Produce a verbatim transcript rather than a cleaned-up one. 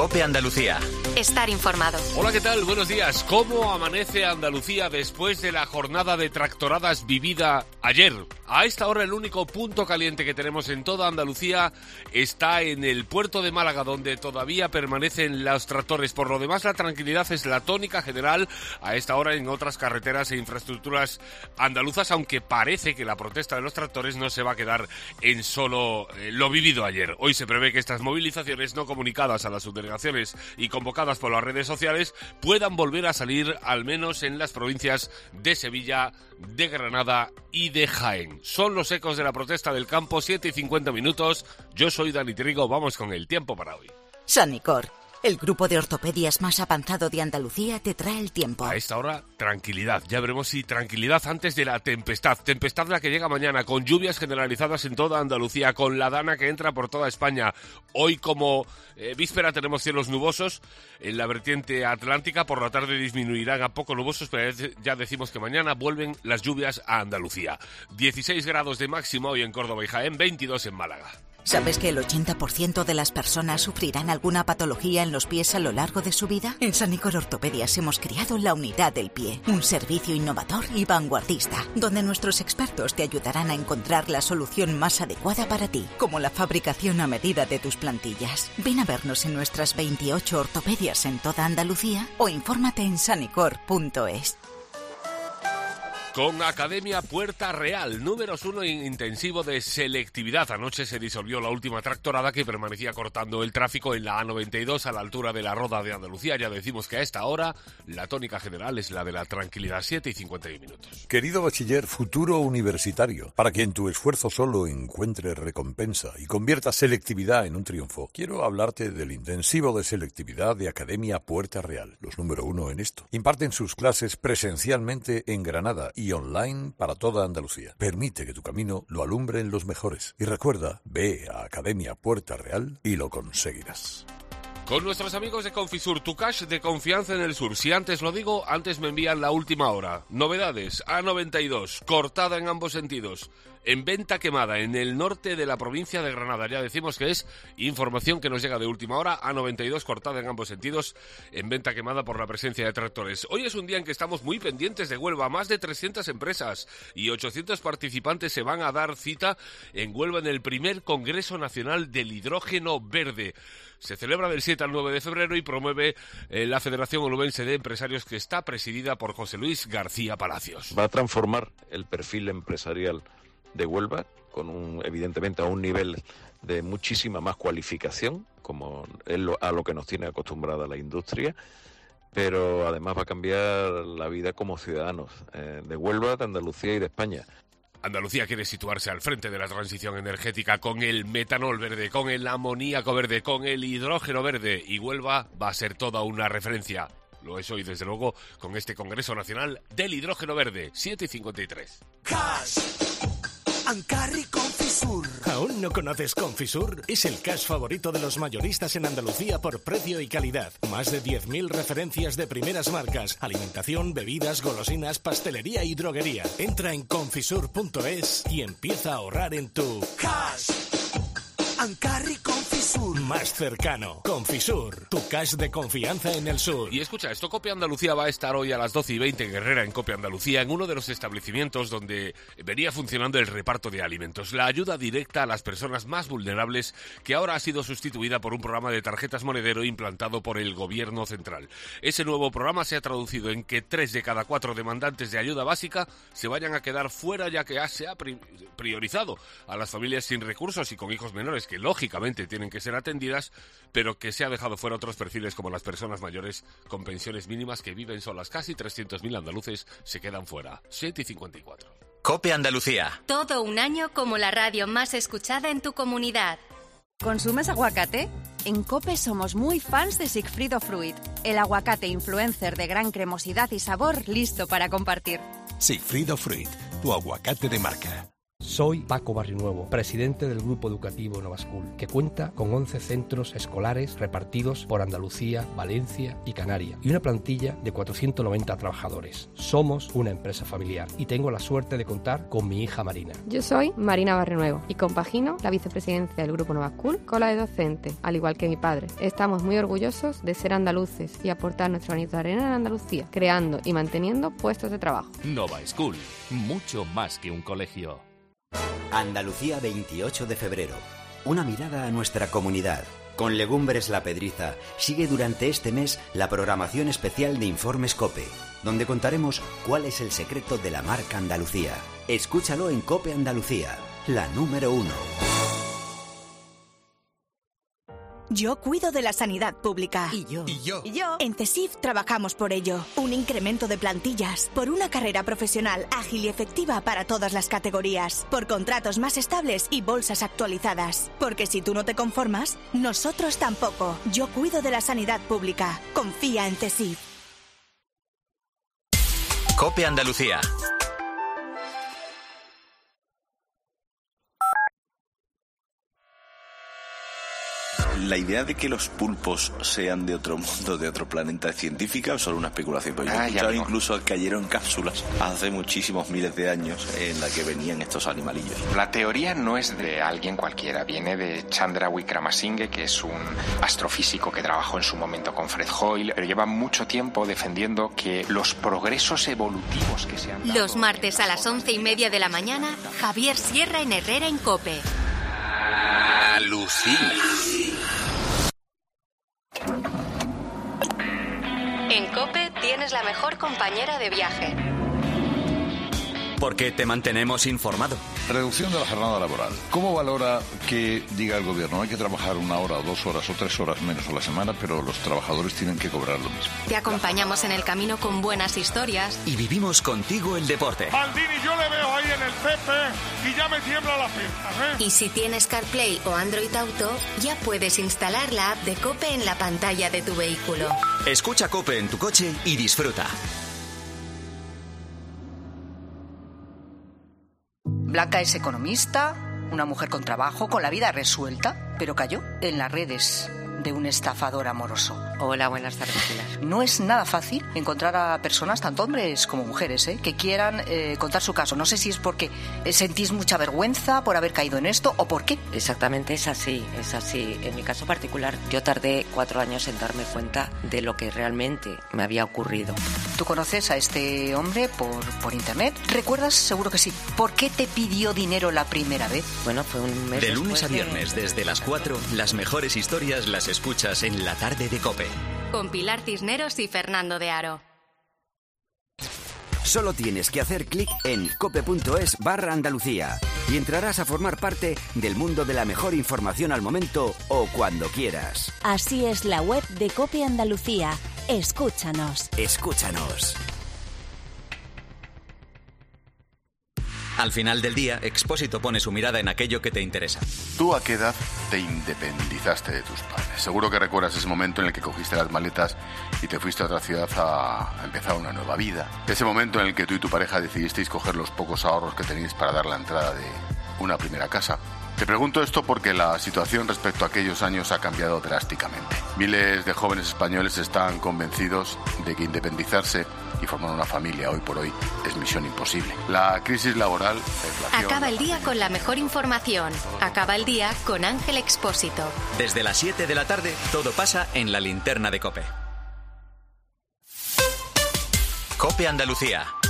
COPE Andalucía. Estar informado. Hola, ¿qué tal? Buenos días. ¿Cómo amanece Andalucía después de la jornada de tractoradas vivida ayer? A esta hora el único punto caliente que tenemos en toda Andalucía está en el puerto de Málaga, donde todavía permanecen los tractores. Por lo demás, la tranquilidad es la tónica general a esta hora en otras carreteras e infraestructuras andaluzas, aunque parece que la protesta de los tractores no se va a quedar en solo eh, lo vivido ayer. Hoy se prevé que estas movilizaciones no comunicadas a las subdelegaciones y convocadas por las redes sociales puedan volver a salir, al menos en las provincias de Sevilla, de Granada y de Jaén. Son los ecos de la protesta del campo, siete y cincuenta minutos. Yo soy Dani Trigo, vamos con el tiempo para hoy. Sanicor, el grupo de ortopedias más avanzado de Andalucía, te trae el tiempo. A esta hora, tranquilidad. Ya veremos si tranquilidad antes de la tempestad. Tempestad la que llega mañana, con lluvias generalizadas en toda Andalucía, con la dana que entra por toda España. Hoy, como eh, víspera, tenemos cielos nubosos en la vertiente atlántica. Por la tarde disminuirán a poco nubosos, pero ya decimos que mañana vuelven las lluvias a Andalucía. dieciséis grados de máxima hoy en Córdoba y Jaén, veintidós en Málaga. ¿Sabes que el ochenta por ciento de las personas sufrirán alguna patología en los pies a lo largo de su vida? En Sanicor Ortopedias hemos creado la Unidad del Pie, un servicio innovador y vanguardista, donde nuestros expertos te ayudarán a encontrar la solución más adecuada para ti, como la fabricación a medida de tus plantillas. Ven a vernos en nuestras veintiocho ortopedias en toda Andalucía o infórmate en sanicor punto es. Con Academia Puerta Real, números uno en intensivo de selectividad. Anoche se disolvió la última tractorada que permanecía cortando el tráfico en la A noventa y dos a la altura de la Roda de Andalucía. Ya decimos que a esta hora la tónica general es la de la tranquilidad, siete y cincuenta y uno minutos. Querido bachiller, futuro universitario, para que en tu esfuerzo solo encuentres recompensa y conviertas selectividad en un triunfo, quiero hablarte del intensivo de selectividad de Academia Puerta Real, los número uno en esto. Imparten sus clases presencialmente en Granada y y online para toda Andalucía. Permite que tu camino lo alumbren los mejores. Y recuerda, ve a Academia Puerta Real y lo conseguirás. Con nuestros amigos de Confisur, tu cash de confianza en el sur. Si antes lo digo, antes me envían la última hora. Novedades, A noventa y dos, cortada en ambos sentidos. En venta quemada, en el norte de la provincia de Granada. Ya decimos que es información que nos llega de última hora. A noventa y dos, cortada en ambos sentidos, en venta quemada por la presencia de tractores. Hoy es un día en que estamos muy pendientes de Huelva. Más de trescientas empresas y ochocientos participantes se van a dar cita en Huelva en el primer Congreso Nacional del Hidrógeno Verde. Se celebra del siete al nueve de febrero y promueve eh, la Federación Onubense de Empresarios, que está presidida por José Luis García Palacios. Va a transformar el perfil empresarial de Huelva, con un, evidentemente a un nivel de muchísima más cualificación, como es lo, a lo que nos tiene acostumbrada la industria, pero además va a cambiar la vida como ciudadanos eh, de Huelva, de Andalucía y de España. Andalucía quiere situarse al frente de la transición energética con el metanol verde, con el amoníaco verde, con el hidrógeno verde, y Huelva va a ser toda una referencia. Lo es hoy, desde luego, con este Congreso Nacional del Hidrógeno Verde, siete y cincuenta y tres. Cash. Ancarri Confisur. ¿Aún no conoces Confisur? Es el cash favorito de los mayoristas en Andalucía por precio y calidad. Más de diez mil referencias de primeras marcas. Alimentación, bebidas, golosinas, pastelería y droguería. Entra en confisur punto es y empieza a ahorrar en tu Cash. Ancarri Confisur. Más cercano. Confisur, tu cash de confianza en el sur. Y escucha, esto, Copia Andalucía va a estar hoy a las doce y veinte en Herrera, en Copia Andalucía, en uno de los establecimientos donde venía funcionando el reparto de alimentos. La ayuda directa a las personas más vulnerables, que ahora ha sido sustituida por un programa de tarjetas monedero implantado por el Gobierno central. Ese nuevo programa se ha traducido en que tres de cada cuatro demandantes de ayuda básica se vayan a quedar fuera, ya que se ha priorizado a las familias sin recursos y con hijos menores, que lógicamente tienen que ser atendidas, pero que se ha dejado fuera otros perfiles como las personas mayores con pensiones mínimas que viven solas. Casi trescientos mil andaluces se quedan fuera. siete y cincuenta y cuatro. COPE Andalucía. Todo un año como la radio más escuchada en tu comunidad. ¿Consumes aguacate? En COPE somos muy fans de Sigfrido Fruit, el aguacate influencer de gran cremosidad y sabor listo para compartir. Sigfrido Fruit, tu aguacate de marca. Soy Paco Barrinuevo, presidente del Grupo Educativo Nova School, que cuenta con once centros escolares repartidos por Andalucía, Valencia y Canarias, y una plantilla de cuatrocientos noventa trabajadores. Somos una empresa familiar y tengo la suerte de contar con mi hija Marina. Yo soy Marina Barrinuevo y compagino la vicepresidencia del Grupo Nova School con la de docente, al igual que mi padre. Estamos muy orgullosos de ser andaluces y aportar nuestro granito de arena en Andalucía, creando y manteniendo puestos de trabajo. Nova School, mucho más que un colegio. Andalucía veintiocho de febrero. Una mirada a nuestra comunidad. Con Legumbres La Pedriza sigue durante este mes la programación especial de Informes COPE, donde contaremos cuál es el secreto de la marca Andalucía. Escúchalo en COPE Andalucía, la número uno. Yo cuido de la sanidad pública. Y yo. Y yo. Y yo. En CESIF trabajamos por ello. Un incremento de plantillas. Por una carrera profesional ágil y efectiva para todas las categorías. Por contratos más estables y bolsas actualizadas. Porque si tú no te conformas, nosotros tampoco. Yo cuido de la sanidad pública. Confía en CESIF. COPE Andalucía. ¿La idea de que los pulpos sean de otro mundo, de otro planeta, es científica o solo una especulación? Porque yo he escuchado incluso que cayeron cápsulas hace muchísimos miles de años en la que venían estos animalillos. La teoría no es de alguien cualquiera, viene de Chandra Wickramasinghe, que es un astrofísico que trabajó en su momento con Fred Hoyle, pero lleva mucho tiempo defendiendo que los progresos evolutivos que se han dado... Los martes a las once y media de la mañana, Javier Sierra en Herrera en COPE. Alucina. En COPE tienes la mejor compañera de viaje. Porque te mantenemos informado. Reducción de la jornada laboral. ¿Cómo valora que diga el gobierno hay que trabajar una hora, o dos horas o tres horas menos a la semana, pero los trabajadores tienen que cobrar lo mismo? Te acompañamos en el camino con buenas historias. Y vivimos contigo el deporte. Maldini, yo le veo ahí en el Pepe y ya me tiembla la pierna, ¿eh? Y si tienes CarPlay o Android Auto, ya puedes instalar la app de COPE en la pantalla de tu vehículo. Escucha COPE en tu coche y disfruta. Blanca es economista, una mujer con trabajo, con la vida resuelta, pero cayó en las redes de un estafador amoroso. Hola, buenas tardes, Pilar. No es nada fácil encontrar a personas, tanto hombres como mujeres, ¿eh? que quieran eh, contar su caso. No sé si es porque sentís mucha vergüenza por haber caído en esto o por qué. Exactamente, es así, es así. En mi caso particular, yo tardé cuatro años en darme cuenta de lo que realmente me había ocurrido. ¿Tú conoces a este hombre por, por internet? ¿Recuerdas? Seguro que sí. ¿Por qué te pidió dinero la primera vez? Bueno, fue un mes De lunes a de... viernes, desde las cuatro, las mejores historias las escuchas en la tarde de COPE. Con Pilar Cisneros y Fernando de Aro. Solo tienes que hacer clic en cope.es barra Andalucía y entrarás a formar parte del mundo de la mejor información al momento o cuando quieras. Así es la web de COPE Andalucía. Escúchanos. Escúchanos. Al final del día, Expósito pone su mirada en aquello que te interesa. ¿Tú a qué edad te independizaste de tus padres? Seguro que recuerdas ese momento en el que cogiste las maletas y te fuiste a otra ciudad a empezar una nueva vida. Ese momento en el que tú y tu pareja decidisteis coger los pocos ahorros que tenéis para dar la entrada de una primera casa. Te pregunto esto porque la situación respecto a aquellos años ha cambiado drásticamente. Miles de jóvenes españoles están convencidos de que independizarse y formar una familia hoy por hoy es misión imposible. La crisis laboral, la inflación... Acaba el día con la mejor información. Acaba el día con Ángel Expósito. Desde las siete de la tarde, todo pasa en la linterna de COPE. COPE Andalucía.